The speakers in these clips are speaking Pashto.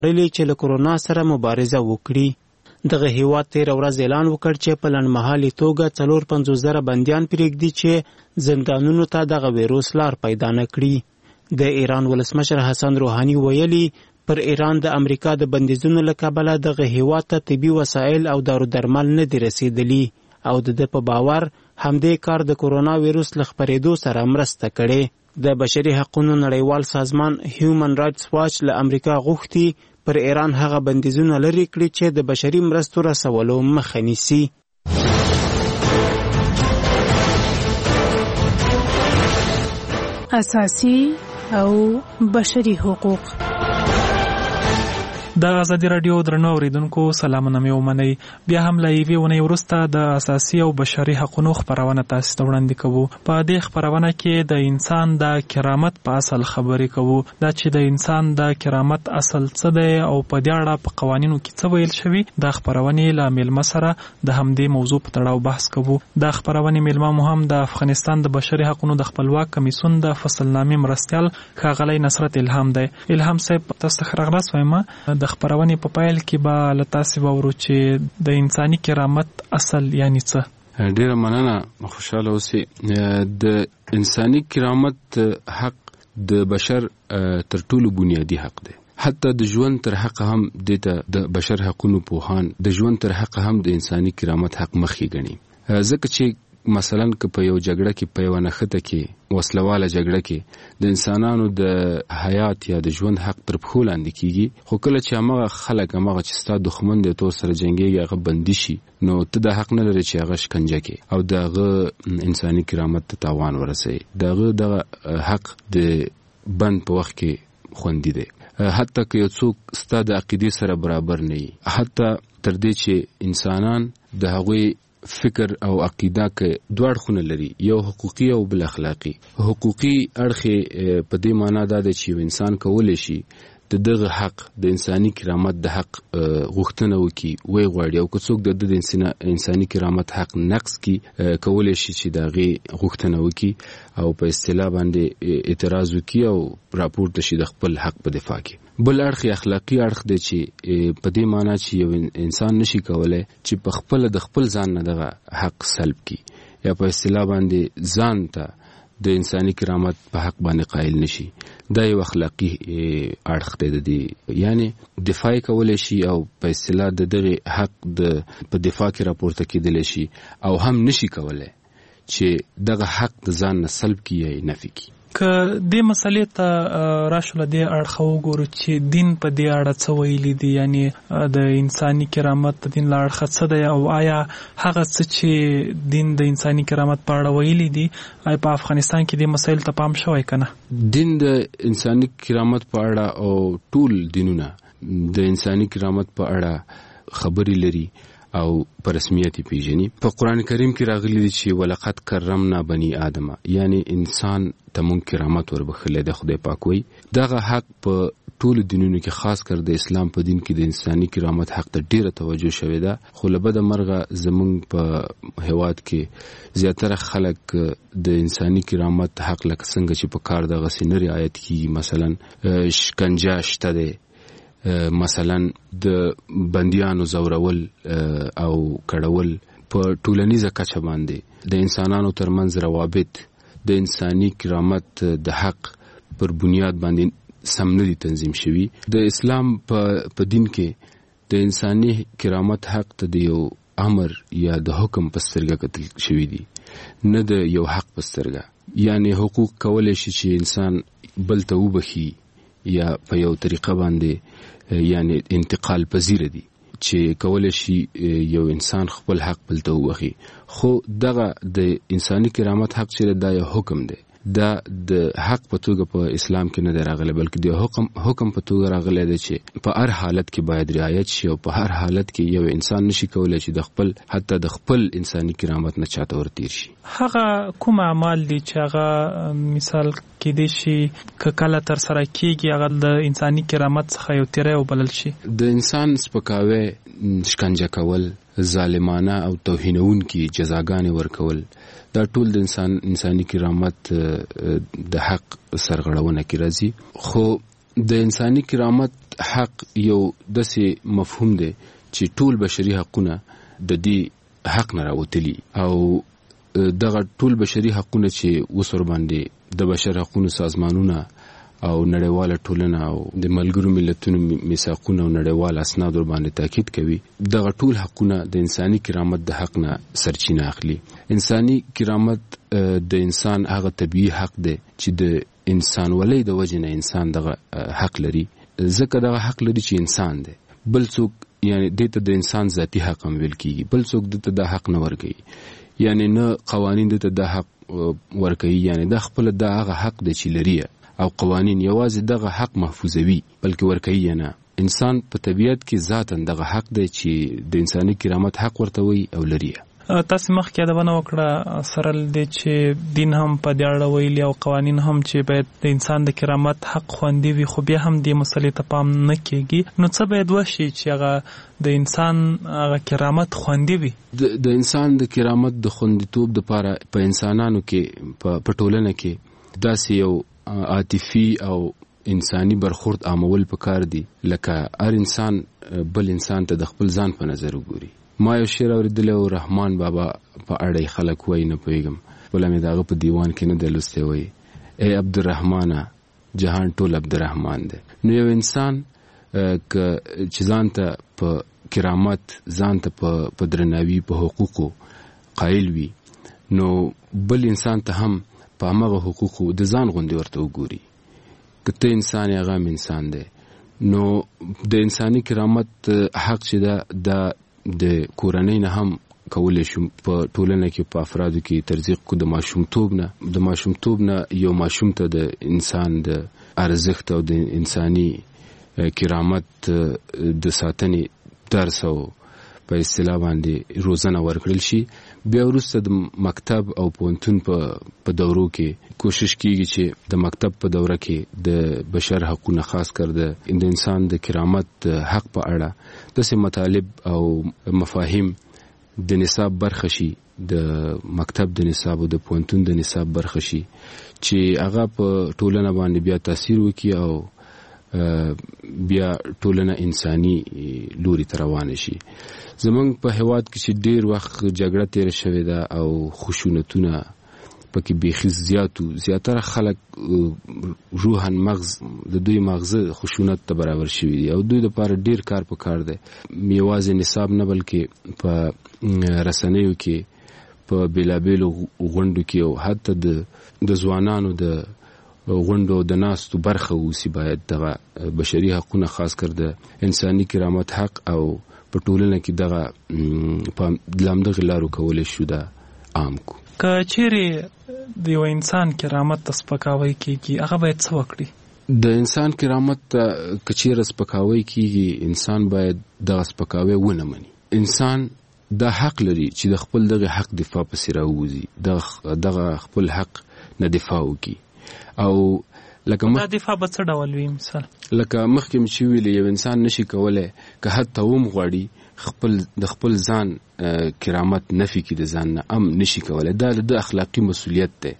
چې له کورونا سره مبارزه وکړي. دغه هیواد تېره ورځ اعلان وکړ چې په لنډمهالې توګه 54,000 بندیان پرېږدي چې زندانونو ته دغه ویروس لار پیدا نه کړي. د ایران ولسمشر حسن روحاني ویلي پر ایران د امریکا د بندیزونو له کبله دغه هیواد ته طبي وسایل او دارو درمل نه دي رسېدلي او د ده په باور همدې کار د کورونا ویروس له خپرېدو سره مرسته کړې. د بشري حقوقو نړیوال سازمان هیومن رایټس واچ له امریکا غوښتي پر ایران هغه بندیزونه لرې کړي چې د بشري مرستو رسولو مخه نیسي. اساسي او بشري حقوق. د ازادي رادیو درنو اوریدونکو سلامونه مې ومنئ. بیا هم له یوې اونۍ وروسته د اساسي او بشري حقوقو خپرونه تاسو ته وړاندې کوو. په دې خپرونه کې د انسان د کرامت په اصل خبرې کوو. دا چې د انسان د کرامت اصل څه دی او په دې اړه په قوانینو کې څه ویل شوي، د خپرونې له میلمه سره د همدې موضوع په تړاو بحث کوو. د خپرونې میلمه مو هم د افغانستان د بشري حقوقو د خپلواک کمیسیون د فصلنامې مرستیال ښاغلی نصرت الهام دی. الهام صاحب، تاسو ته ښه راغلاست وایم. د خپرونې په پیل کې به له تاسې واورو چې د انساني کرامت اصل یعنی څه. ډیره مننه، خوشاله اوسئ. د انساني کرامت حق د بشر تر ټولو بنیادی حق دی. حتی د ژوند تر حق هم د بشر حقونو پوهان د ژوند تر حق هم د انساني کرامت حق مخکې ګڼي. ځکه چې مثلا که په یو جګړه کې په یو نښته کې وسلواله جګړه کې د انسانانو د حیات یا د ژوند حق تر پښو لاندې کیږي، خو کله چې هغه خلک هغه چې ستا دښمن دی تو سره جنګیږي هغه بندي شي، نو ته د حق نه لري چې هغه شکنجه کې او دغه انساني کرامت ته تاوان ورسوي. دغه حق د بند په وخت کې خوندي دی. حتی که یو څوک ستا د عقیدې سره برابر نه وي، حتی تر دې چې انسانان د هغوی فکر او عقیده کې دوه اړخونه لري، یو حقوقي او بل اخلاقي. حقوقي اړخ په دې معنی دا دی چې انسان کولی شي دغه حق د انساني کرامت د حق غوښتنه وکړي وی غواړي، او که څوک د انساني کرامت حق نقض کړي کولی شي چې دغه غوښتنه وکړي او په اصطلاح باندې اعتراض وکړي او راپورته شي د خپل حق په دفاع کې. بل اړخ اخلاقي اړخ دی چې په دې معنی چې یو انسان نشي کولای چې په خپل د خپل ځان نه دغه حق سلب کړي یا په اصطلاح باندې ځان ته د انساني کرامت په حق باندې قائل نشي. دا یو اخلاقی اړخ دی، یعنی دفاع کولای شي او په اصطلاح د دغه حق په دفاع کې راپورته کېدلی شي، او هم نشي کولای چې دغه حق د ځان نه سلب کړي یا نفي کړي. که دې مسلې ته راشو له دې اړخه وګورو چې دین په دې اړه څه ویلي دي، یعنی د انساني کرامت د دین له اړخه څه دی، او آیا هغه څه چې دین د انساني کرامت په اړه ویلي دي آیا په افغانستان کې دې مسایل ته پام شوی که نه؟ دین د انساني کرامت په اړه او ټول دینونه د انساني کرامت په اړه خبرې لري او په رسمیت پیژني. په قرآن کریم کې راغلي دي چې ولقد کرمنا بني آدم، یعنی انسان ته مونږ کرامت وربخښلی دی. خدای پاک وایي دغه حق په ټولو دینونو کې، خاص کر د اسلام په دین کې د انساني کرامت حق ته ډیره توجه شوې ده. خو له بده مرغه زمونږ په هیواد کې زیاتره خلک د انساني کرامت حق لکه څنګه چې په کار دغسې نه رعایت کیږي. مثلا شکنجه شته دی، مثلا د بندیانو زورول او کړول، په ټولنیزه کچه باندې د انسانانو ترمنځ روابط د انساني کرامت د حق پر بنیاد باندې سم نه دي تنظیم شوي. د اسلام په دین کې د انساني کرامت حق ته د یو امر یا د حکم په سترګه کتل شوي دي، نه د یو حق په سترګه. یعنی حقوق کولی شي چې انسان بل ته وبخي یا په یو طریقه باندې یعنی انتقال پذیر دي چې کولی شي یو انسان خپل حق بل ته وبخي. خو دغه د انساني کرامت حق چې دا یو حکم دی، دا د حق په توګه په اسلام کې نه دی راغلی، بلکې د حکم په توګه راغلی دی چې په هر حالت کې باید رعایت شي، او په هر حالت کې یو انسان نشي کولی چې حتی د خپل انساني کرامت نه چاته ورتیر شي. هغه کوم اعمال دي چې هغه مثال کېدای شي که کله تر سره کېږي هغه د انساني کرامت څخه یو تیری وبلل شي؟ د انسان سپکاوی، شکنجه کول، ظالمانه او توهینونکي جزاګانې ورکول، دا ټول د انساني کرامت د حق سرغړونه کې راځي. خو د انساني کرامت حق یو داسې مفهوم دی چې ټول بشري حقونه د دې حق نه راوتلي او دغه ټول بشري حقونه چې وسور باندې د بشر حقوقو سازمانونه او نړیواله ټولنه او د ملګرو ملتونو میثاقونه او نړیوال اسناد باندې تاکید کوي، دغه ټول حقونه د انساني کرامت د حق نه سرچینه اخلي. انساني کرامت د انسان هغه طبيعي حق دی چې د انسان ولې د وجه نه انسان دغه حق لري، ځکه دغه حق لري چې انسان دی. بل څوک یعنی دته د انسان ذاتی حق هم ویل کیږي، بل څوک دته د حق نه ورګي، یعنی نه قوانین دته د حق ورګي، یعنی د خپل د هغه حق د چي لري او قوانین یوازې دغه حق محفوظوي بلکې ورګي نه. انسان په طبیعت کې ذاتاً دغه حق دی چې د انساني کرامت حق ورته وي او لري. تاسو مخکې دا ونه وکړه سره د چې دین هم په دې اړه ویلي او قوانین هم چې باید د انسان د کرامت حق خوندي وي، خو بیا هم د مسلې ته پام نه کیږي. نو څه باید وشي چې هغه د انسان هغه کرامت خوندي وي؟ د انسان د کرامت د خوندیتوب لپاره په انسانانو کې په ټولنه کې داسې یو عاطفي او انساني برخورد عامول پکار دي، لکه هر انسان بل انسان ته د خپل ځان په نظر وګوري. ما یو شعر اوریدلی و، رحمان بابا په اړه خلک وایي نه پوهېږم، بله مې د هغه په دیوان کې نه دی لوستی، وایي ای عبدالرحمانه جهان ټول عبدالرحمان دی. نو یو انسان چې ځان ته په کرامت، ځان ته په درناوي، په حقوقو قایل وي، نو بل انسان ته هم په همغه حقوقو د ځان غوندې ورته وګوري. که ته انسان هغه هم انسان دی. نو د انساني کرامت حق چې دا د کورنۍ نه هم کولی شو په ټولنه کې په افرادو کې ترزیق کو. د ماشومتوب نه یو ماشوم ته د انسان د ارزښت او د انساني کرامت د ساتنې درس او په اصطلاح باندې روزنه ورکړل شي. بیا وروسته د مکتب او پوهنتون په دورو کې کوشش کیږي چې د مکتب په دوره کې د بشر حقوقو خاص کر د انسان د کرامت حق په اړه داسې مطالب او مفاهیم د نصاب برخه شي، د مکتب د نصاب او د پوهنتون د نصاب برخه شي چې هغه په ټولنه باندې بیا تاثیر وکړي او بیا ټولنه انساني لوري ته روانه شي. زمونږ په هیواد کې چې ډیر وخت جګړه تیره شوې ده او خشونتونه پکې بیخي زیاتره خلک روحاً مغز د دوی مغزه خشونت ته برابر شوي دي او دوی لپاره ډیر کار پکار دی. یوازې نصاب نه بلکې په رسنیو کې، په بیلابیلو غونډو کې او حتی د ځوانانو د غونډو د ناستو برخه اوسي. باید دغه بشري حقونه خاص کر د انساني کرامت حق او په ټولنه کې دغه په لامدغه لارو کولای شو دا عام کو. که چیرې د یو انسان کرامت ته سپکاوی کیږي، هغه باید څه وکړي؟ د انسان کرامت ته که چیرې سپکاوی کیږي، انسان باید دغه سپکاوی ونه مني. انسان دا حق لري چې د خپل دغه حق دفاع پسې راووځي، دغه خپل حق نه دفاع وکړي. او لکه دا دفاع به څه ډول وي؟ مثال لکه مخکې مې چې ویلې، یو انسان نشي کولی که حتی هم غواړي د خپل ځان کرامت نفي کړي، د ځان نه هم نشي کولی. دا د اخلاقي مسؤلیت دی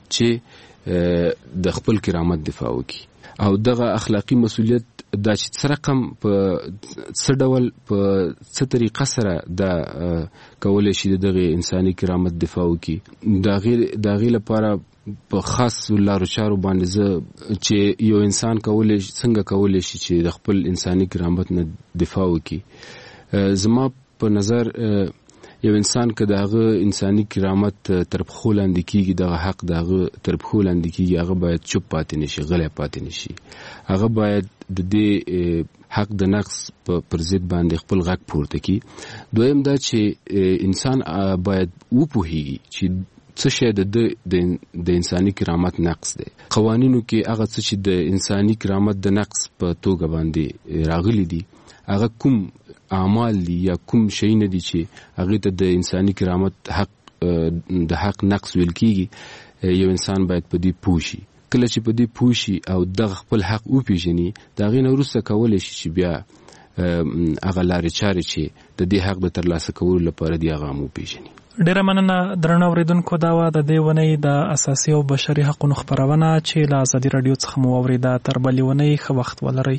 چې د خپل کرامت دفاع وکړي. او دغه اخلاقي مسؤلیت دا چې څه رقم په څه ډول په څه طریقه سره دا کولی شي دغه انساني کرامت دفاع وکړي، د هغې لپاره په خاص لارو چارو باندې زه چې یو انسان څنګه کولی شي چې د خپل انساني کرامت نه دفاع وکړي. زما په نظر یو انسان که د هغه انساني کرامت تر پښو لاندې کیږي، دغه حق د هغه تر پښو لاندې کیږي، هغه باید چوپ پاتې نشي، غلی پاتې نشي. هغه باید د دې حق د نقص پر ضد باندې خپل غږ پورته کړي. دویم دا چې انسان باید وپوهیږي چې څه شی د انساني کرامت نقص دی. قوانینو کې هغه څه چې د انساني کرامت د نقص په توګه باندې راغلي دي، هغه کوم اعمال دي یا کوم شی نه دي چې هغه ته د انساني کرامت حق نقص ویل کیږي. یو انسان باید په دې پوه شي. کله چې په دې پوه شي او دغه خپل حق وپیژني، د هغې نه وروسته کولی شي چې بیا هغه لارې چارې چې د دې حق د ترلاسه کولو لپاره دي هغه هم وپیژني. ډیره مننه درنو اوریدونکو. دا وه د دې اونۍ د اساسي او بشري حقوقو خپرونه چې له ازادي راډیو څخه مو واورېده. تر بلې اونۍ ښه وخت ولرئ.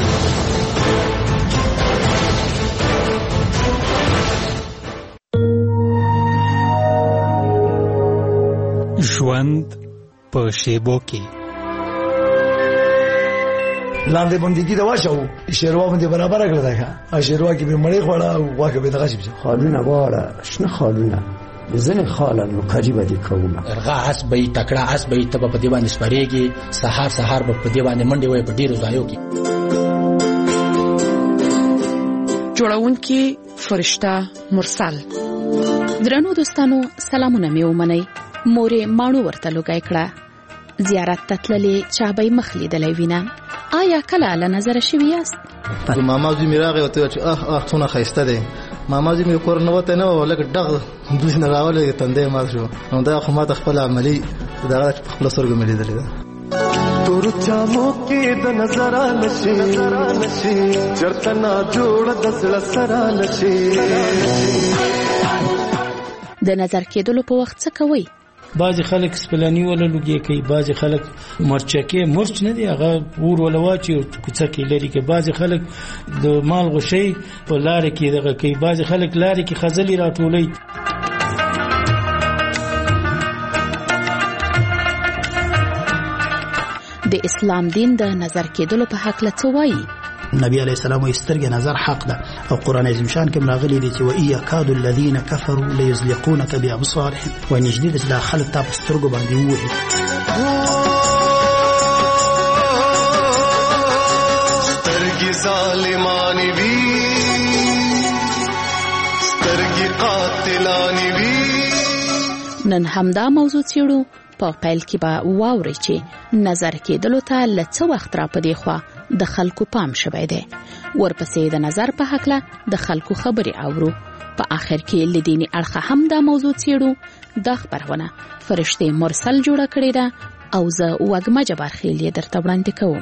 ژوند په شیبو کې لاندې بندګي د واښو شیروا باندې برابر کړل دا شیروا کې به مړې خوړه او واکه به دغه شي خالونه واړه شنه خالونه ځنه خاله نو کاجی باندې کومه ارغا اس به تکړه اس به تب په دی باندې سپریږي سحر به په دی باندې منډي وای په ډیرو ځایو کې جوړونکي فرشته مرسل. درنو دوستانو سلامونه مې ومنئ. مورې ماڼو ورته لوګای کړه. زیارت تتللې چا به مخ لیدلی وینم. آیا کله له نظر شوي یاست؟ ماما زوی مې راغی ورته چې څونه ښایسته دی. ماما زوی مې کور نه وته نه و لکه ډغ دوی نه راولې تندې مات شو. نو دا خو ماته خپل عملي دغه خپل سترګو مې لیدلې ده. تور چامو کې د نظر نشي چرته نه جوړ د زړه سره نشي. د نظر کېدلو په وخت څه کوئ؟ بعضی خلک سپلانی ولا لوګي کوي، بعضی خلک مرچکه مرچ نه دی هغه ور ولا واچي کوڅه کې لري کې، بعضی خلک د مال غشي په لار کې دغه کوي، بعضی خلک لار کې خزلي راټولي. د اسلام دین د نظر کېدلو په حق له څه وایي؟ نبی علیہ السلام سترګې نظر حق ده او قران عظیم شان کې راغلي دي چې وَإِيَّ كَادُ الَّذِينَ كَفَرُوا لَيُزْلِقُونَكَ بِأَبْصَارِهِمْ ونجدي د خلک تاسو سترګو باندې وایي. سترګې ظالمانې وي سترګې قاتلانې وي. نن همدا موضوع څېړو. په پیل کې به واورئ چې نظر کېدلو ته له څه وخت را پدې خوا د خلکو پام شوی دی. ورپسې د نظر په هکله د خلکو خبرې اورو. په آخر کې له دیني اړخه هم دا موضوع څېړو. دا خپرونه فرشته مرسل جوړه کړې ده او زه وږمه جبارخیل یې درته وړاندې کوم.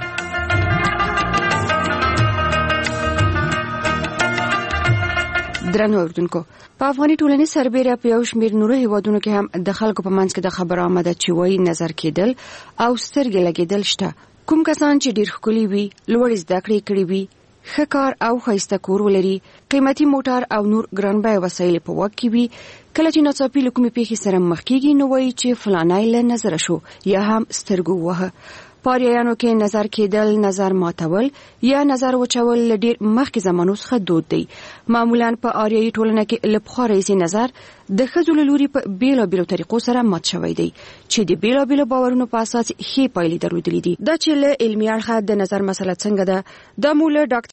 درنو اوردونکو، په افغاني ټولنې سربېره په یو شمېر نورو هیوادونو کې هم د خلکو په منځ کې د خبر آمده چې وایي نظر کېدل او سترګې لګېدل شته. کوم کسان چې ډېر ښکلي وي، لوړې زده کړې کړې وي، ښه کار او ښایسته کور ولري، قیمتي موټر او نور ګران بیه وسایل په واک کې وي، کله چې ناڅاپي له کومې پیښې سره مخ کېږي نو وایي چې فلانی له نظره شو یا هم سترګو وهه. په آریایانو کې نظر کېدل، نظر ماتول یا نظر وچول ډېر مخکې زمانو څخه دود دی. معمولا په آریایي ټولنه کې له پخوا راهیسې نظر د ښځو له لوري په بېلابېلو طریقو سره مات شوی دی چې د بېلابېلو باورونو په اساس ښې پایلې درلودلې دي. دا چې له علمي اړخه د نظر مسله څنګه ده، دا مو له ډاکټر